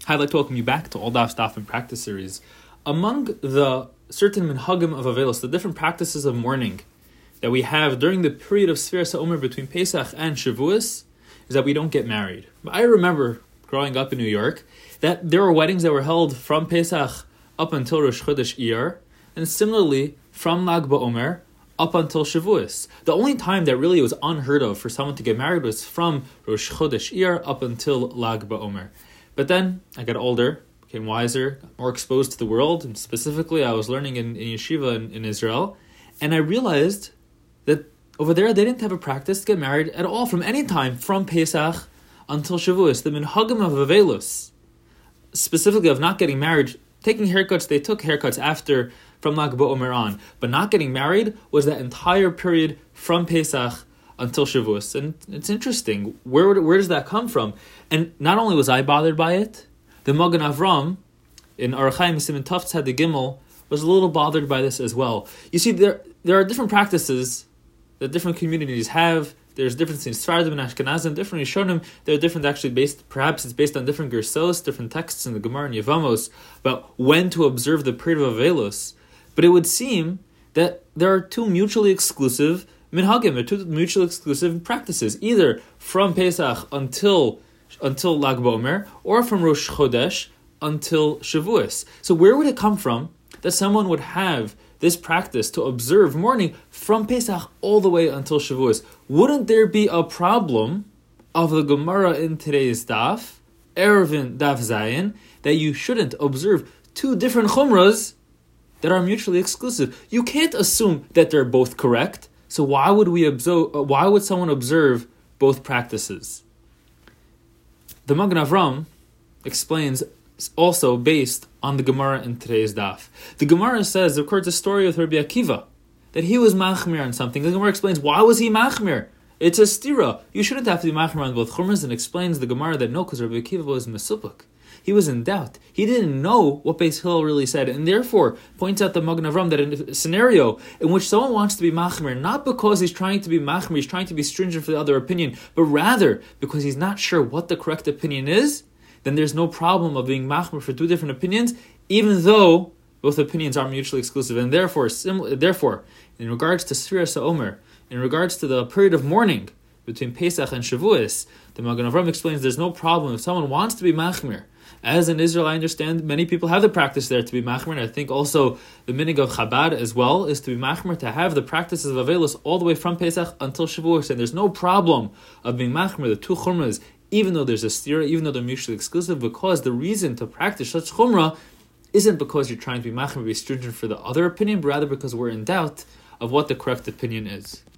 I'd like to welcome you back to All Daf Daf and Practice series. Among the certain minhagim of Avelos, the different practices of mourning that we have during the period of Sfiras HaOmer between Pesach and Shavuos, is that we don't get married. I remember growing up in New York that there were weddings that were held from Pesach up until Rosh Chodesh Iyar, and similarly from Lag BaOmer up until Shavuos. The only time that really was unheard of for someone to get married was from Rosh Chodesh Iyar up until Lag BaOmer. But then I got older, became wiser, got more exposed to the world, and specifically I was learning in yeshiva in Israel, and I realized that over there they didn't have a practice to get married at all from any time from Pesach until Shavuos. The minhagim of Avelos, specifically of not getting married, taking haircuts, they took haircuts after from Lag BaOmer on, but not getting married was that entire period from Pesach until Shavuos. And it's interesting, where does that come from? And not only was I bothered by it, the Magen Avram in Orach Chaim Siman Tov Tzad Gimel was a little bothered by this as well. You see, there are different practices that different communities have. There's differences in Sfardim and Ashkenazim, different Rishonim. They're different, actually perhaps it's based on different gersos, different texts in the Gemara and Yevamos about when to observe the period of Avelos. But it would seem that there are two mutually exclusive minhagim, are two mutually exclusive practices, either from Pesach until Lag BaOmer, or from Rosh Chodesh until Shavuos. So where would it come from that someone would have this practice to observe mourning from Pesach all the way until Shavuos? Wouldn't there be a problem of the Gemara in today's daf, Erevin Daf Zayin, that you shouldn't observe two different chumras that are mutually exclusive? You can't assume that they're both correct. So why would someone observe both practices? The Magen Avram explains also based on the Gemara in today's daf. The Gemara says, it records a story of Rabbi Akiva, that he was machmir on something. The Gemara explains, why was he machmir? It's a stira. You shouldn't have to be machmir on both chumras, and explains the Gemara that no, because Rabbi Akiva was mesupuk. He was in doubt. He didn't know what Beis Hillel really said, and therefore points out the Magen Avram that in a scenario in which someone wants to be machmir, not because he's trying to be machmir, he's trying to be stringent for the other opinion, but rather because he's not sure what the correct opinion is, then there's no problem of being machmir for two different opinions, even though both opinions are mutually exclusive. And therefore, in regards to Sfiras HaOmer, in regards to the period of mourning between Pesach and Shavuos, the Magen Avram explains there's no problem if someone wants to be machmir. As in Israel, I understand many people have the practice there to be machmir, and I think also the minig of Chabad as well is to be machmir, to have the practices of Avelos all the way from Pesach until Shavuos, and there's no problem of being machmir, the two chumras, even though there's a stira, even though they're mutually exclusive, because the reason to practice such chumrah isn't because you're trying to be machmir, be stringent for the other opinion, but rather because we're in doubt of what the correct opinion is.